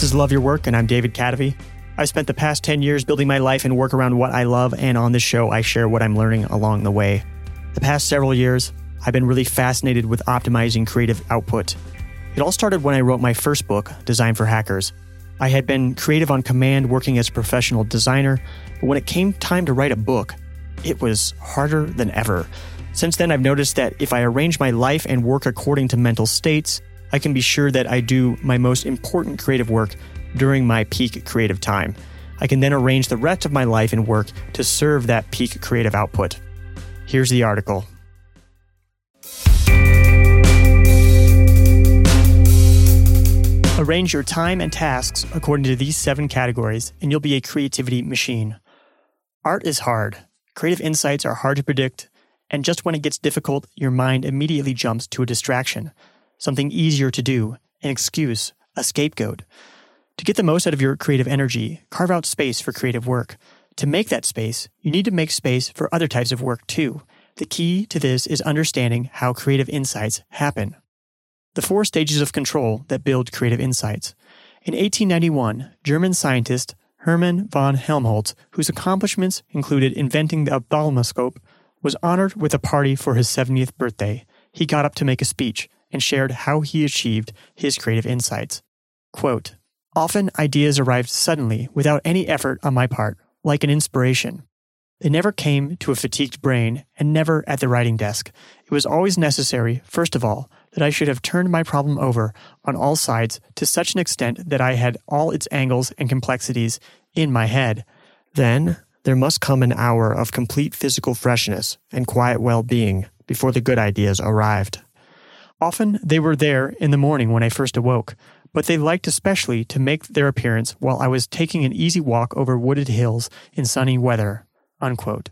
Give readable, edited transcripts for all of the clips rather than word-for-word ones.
is Love Your Work, and I'm David Cadavy. I've spent the past 10 years building my life and work around what I love, and on this show, I share what I'm learning along the way. The past several years, I've been really fascinated with optimizing creative output. It all started when I wrote my first book, Design for Hackers. I had been creative on command working as a professional designer, but when it came time to write a book, it was harder than ever. Since then, I've noticed that if I arrange my life and work according to mental states, I can be sure that I do my most important creative work during my peak creative time. I can then arrange the rest of my life and work to serve that peak creative output. Here's the article. Arrange your time and tasks according to these 7 categories, and you'll be a creativity machine. Art is hard. Creative insights are hard to predict, and just when it gets difficult, your mind immediately jumps to a distraction, something easier to do, an excuse, a scapegoat. To get the most out of your creative energy, carve out space for creative work. To make that space, you need to make space for other types of work too. The key to this is understanding how creative insights happen. The 4 stages of control that build creative insights. In 1891, German scientist Hermann von Helmholtz, whose accomplishments included inventing the ophthalmoscope, was honored with a party for his 70th birthday. He got up to make a speech and shared how he achieved his creative insights. Quote, "Often ideas arrived suddenly without any effort on my part, like an inspiration. They never came to a fatigued brain and never at the writing desk. It was always necessary, first of all, that I should have turned my problem over on all sides to such an extent that I had all its angles and complexities in my head. Then there must come an hour of complete physical freshness and quiet well-being before the good ideas arrived. Often they were there in the morning when I first awoke, but they liked especially to make their appearance while I was taking an easy walk over wooded hills in sunny weather." Unquote.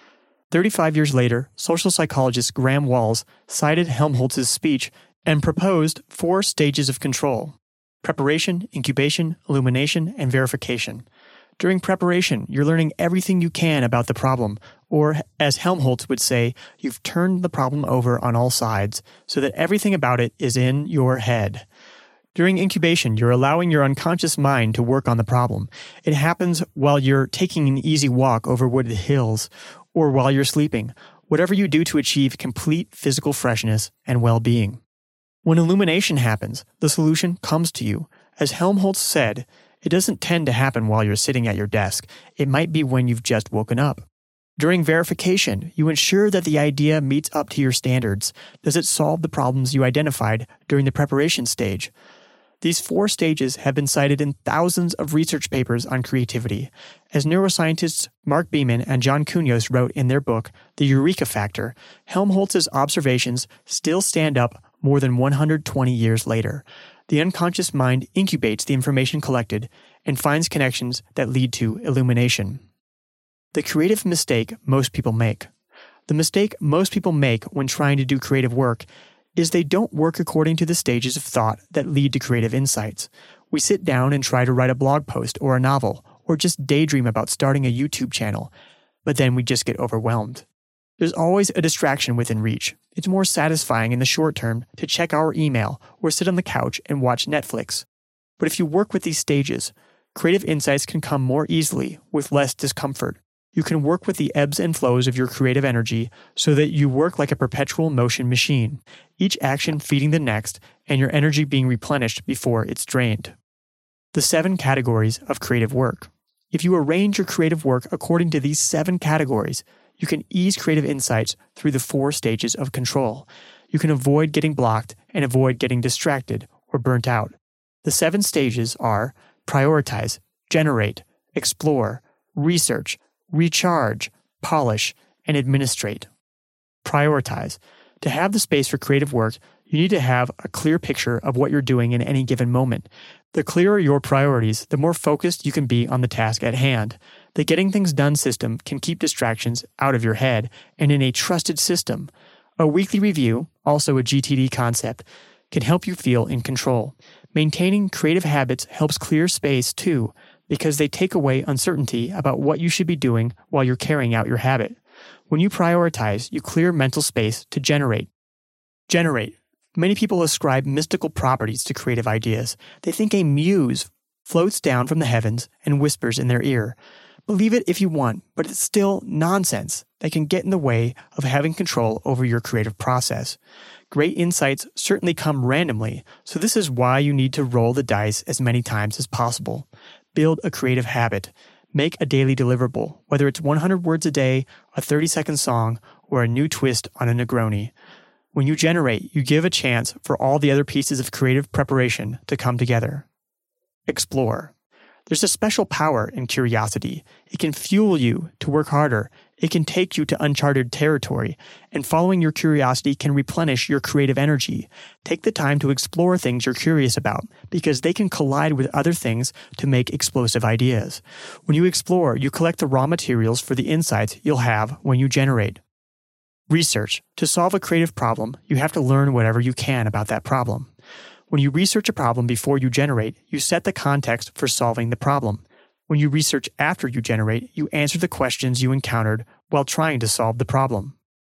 35 years later, social psychologist Graham Walls cited Helmholtz's speech and proposed 4 stages of control: preparation, incubation, illumination, and verification. During preparation, you're learning everything you can about the problem, or as Helmholtz would say, you've turned the problem over on all sides so that everything about it is in your head. During incubation, you're allowing your unconscious mind to work on the problem. It happens while you're taking an easy walk over wooded hills or while you're sleeping, whatever you do to achieve complete physical freshness and well-being. When illumination happens, the solution comes to you. As Helmholtz said, it doesn't tend to happen while you're sitting at your desk. It might be when you've just woken up. During verification, you ensure that the idea meets up to your standards. Does it solve the problems you identified during the preparation stage? These 4 stages have been cited in thousands of research papers on creativity. As neuroscientists Mark Beeman and John Cunios wrote in their book, The Eureka Factor, Helmholtz's observations still stand up more than 120 years later. The unconscious mind incubates the information collected and finds connections that lead to illumination. The creative mistake most people make. The mistake most people make when trying to do creative work is they don't work according to the stages of thought that lead to creative insights. We sit down and try to write a blog post or a novel, or just daydream about starting a YouTube channel, but then we just get overwhelmed. There's always a distraction within reach. It's more satisfying in the short term to check our email or sit on the couch and watch Netflix. But if you work with these stages, creative insights can come more easily with less discomfort. You can work with the ebbs and flows of your creative energy so that you work like a perpetual motion machine, each action feeding the next and your energy being replenished before it's drained. The 7 categories of creative work. If you arrange your creative work according to these 7 categories, you can ease creative insights through the 4 stages of control. You can avoid getting blocked and avoid getting distracted or burnt out. The 7 stages are prioritize, generate, explore, research, recharge, polish, and administrate. Prioritize. To have the space for creative work, you need to have a clear picture of what you're doing in any given moment. The clearer your priorities, the more focused you can be on the task at hand. The Getting Things Done system can keep distractions out of your head and in a trusted system. A weekly review, also a GTD concept, can help you feel in control. Maintaining creative habits helps clear space too, because they take away uncertainty about what you should be doing while you're carrying out your habit. When you prioritize, you clear mental space to generate. Generate. Many people ascribe mystical properties to creative ideas. They think a muse floats down from the heavens and whispers in their ear. Believe it if you want, but it's still nonsense that can get in the way of having control over your creative process. Great insights certainly come randomly, so this is why you need to roll the dice as many times as possible. Build a creative habit. Make a daily deliverable, whether it's 100 words a day, a 30-second song, or a new twist on a Negroni. When you generate, you give a chance for all the other pieces of creative preparation to come together. Explore. There's a special power in curiosity. It can fuel you to work harder. It can take you to uncharted territory, and following your curiosity can replenish your creative energy. Take the time to explore things you're curious about, because they can collide with other things to make explosive ideas. When you explore, you collect the raw materials for the insights you'll have when you generate. Research. To solve a creative problem, you have to learn whatever you can about that problem. When you research a problem before you generate, you set the context for solving the problem. When you research after you generate, you answer the questions you encountered while trying to solve the problem.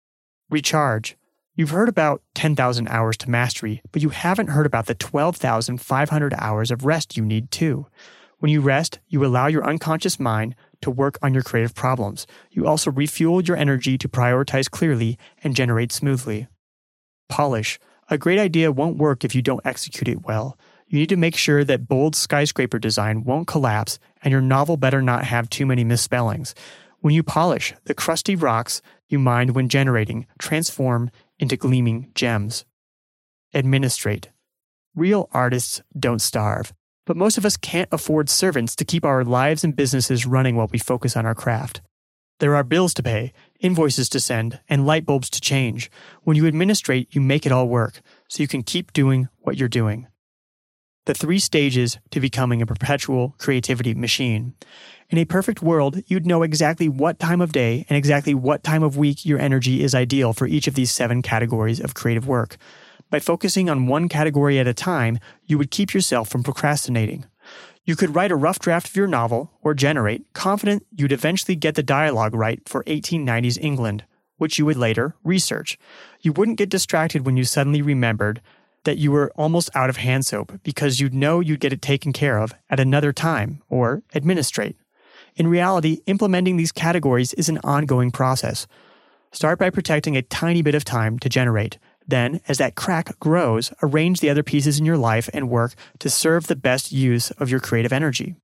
Recharge. You've heard about 10,000 hours to mastery, but you haven't heard about the 12,500 hours of rest you need too. When you rest, you allow your unconscious mind to work on your creative problems. You also refuel your energy to prioritize clearly and generate smoothly. Polish. A great idea won't work if you don't execute it well. You need to make sure that bold skyscraper design won't collapse, and your novel better not have too many misspellings. When you polish, the crusty rocks you mined when generating transform into gleaming gems. Administrate. Real artists don't starve, but most of us can't afford servants to keep our lives and businesses running while we focus on our craft. There are bills to pay, invoices to send, and light bulbs to change. When you administrate, you make it all work, so you can keep doing what you're doing. The 3 stages to becoming a perpetual creativity machine. In a perfect world, you'd know exactly what time of day and exactly what time of week your energy is ideal for each of these 7 categories of creative work. By focusing on one category at a time, you would keep yourself from procrastinating. You could write a rough draft of your novel, or generate, confident you'd eventually get the dialogue right for 1890s England, which you would later research. You wouldn't get distracted when you suddenly remembered that you were almost out of hand soap, because you'd know you'd get it taken care of at another time, or administrate. In reality, implementing these categories is an ongoing process. Start by protecting a tiny bit of time to generate. Then, as that crack grows, arrange the other pieces in your life and work to serve the best use of your creative energy.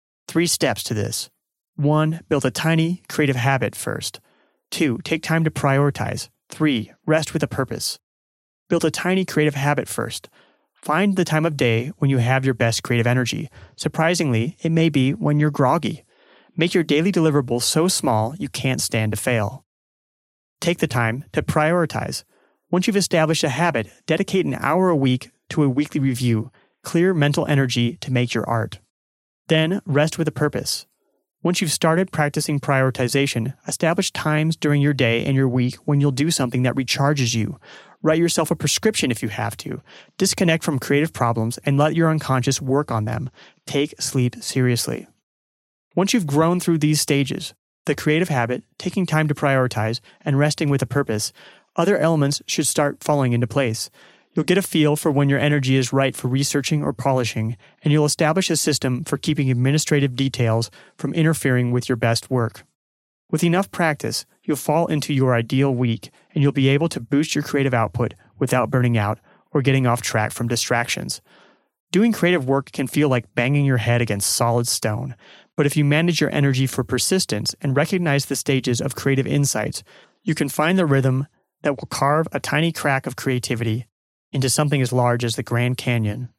3 steps to this. 1. Build a tiny creative habit first. 2. Take time to prioritize. 3. Rest with a purpose. Build a tiny creative habit first. Find the time of day when you have your best creative energy. Surprisingly, it may be when you're groggy. Make your daily deliverable so small you can't stand to fail. Take the time to prioritize. Once you've established a habit, dedicate an hour a week to a weekly review. Clear mental energy to make your art. Then, rest with a purpose. Once you've started practicing prioritization, establish times during your day and your week when you'll do something that recharges you. Write yourself a prescription if you have to. Disconnect from creative problems and let your unconscious work on them. Take sleep seriously. Once you've grown through these stages, the creative habit, taking time to prioritize, and resting with a purpose, other elements should start falling into place. You'll get a feel for when your energy is right for researching or polishing, and you'll establish a system for keeping administrative details from interfering with your best work. With enough practice, you'll fall into your ideal week, and you'll be able to boost your creative output without burning out or getting off track from distractions. Doing creative work can feel like banging your head against solid stone, but if you manage your energy for persistence and recognize the stages of creative insights, you can find the rhythm that will carve a tiny crack of creativity into something as large as the Grand Canyon.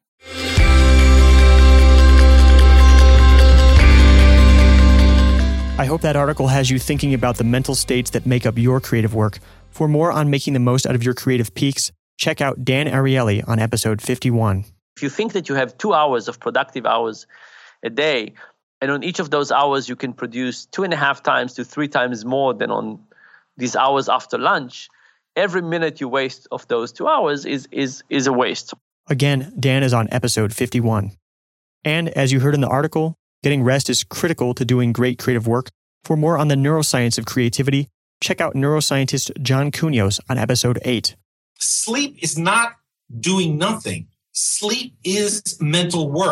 I hope that article has you thinking about the mental states that make up your creative work. For more on making the most out of your creative peaks, check out Dan Ariely on episode 51. If you think that you have 2 hours of productive hours a day, and on each of those hours you can produce 2.5 times to 3 times more than on these hours after lunch, every minute you waste of those 2 hours is a waste. Again, Dan is on episode 51. And as you heard in the article, getting rest is critical to doing great creative work. For more on the neuroscience of creativity, check out neuroscientist John Cunios on episode 8. Sleep is not doing nothing. Sleep is mental work.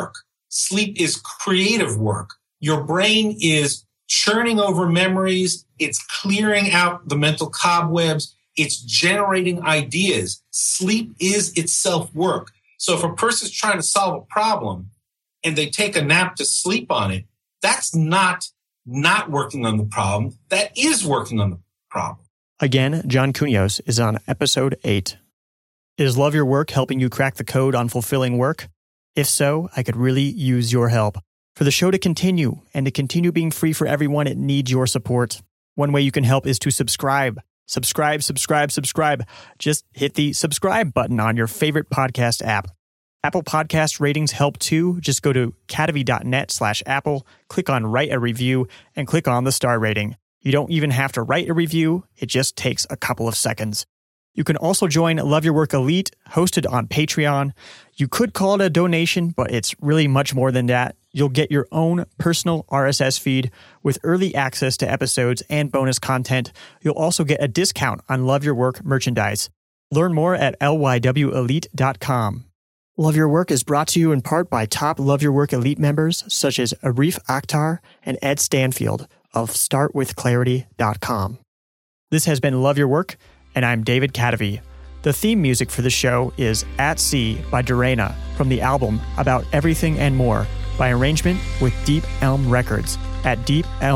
Sleep is creative work. Your brain is churning over memories. It's clearing out the mental cobwebs. It's generating ideas. Sleep is itself work. So if a person's trying to solve a problem and they take a nap to sleep on it, that's not working on the problem. That is working on the problem. Again, John Kounios is on episode 8. Is Love Your Work helping you crack the code on fulfilling work? If so, I could really use your help. For the show to continue and to continue being free for everyone, it needs your support. One way you can help is to subscribe. Subscribe. Just hit the subscribe button on your favorite podcast app. Apple Podcast ratings help too. Just go to kadavy.net/Apple, click on Write a Review, and click on the star rating. You don't even have to write a review. It just takes a couple of seconds. You can also join Love Your Work Elite, hosted on Patreon. You could call it a donation, but it's really much more than that. You'll get your own personal RSS feed with early access to episodes and bonus content. You'll also get a discount on Love Your Work merchandise. Learn more at lywelite.com. Love Your Work is brought to you in part by top Love Your Work Elite members such as Arif Akhtar and Ed Stanfield of StartWithClarity.com. This has been Love Your Work, and I'm David Kadavy. The theme music for the show is At Sea by Durena from the album About Everything and More by arrangement with Deep Elm Records at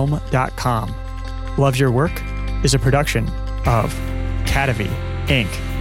deepelm.com. Love Your Work is a production of Kadavy, Inc.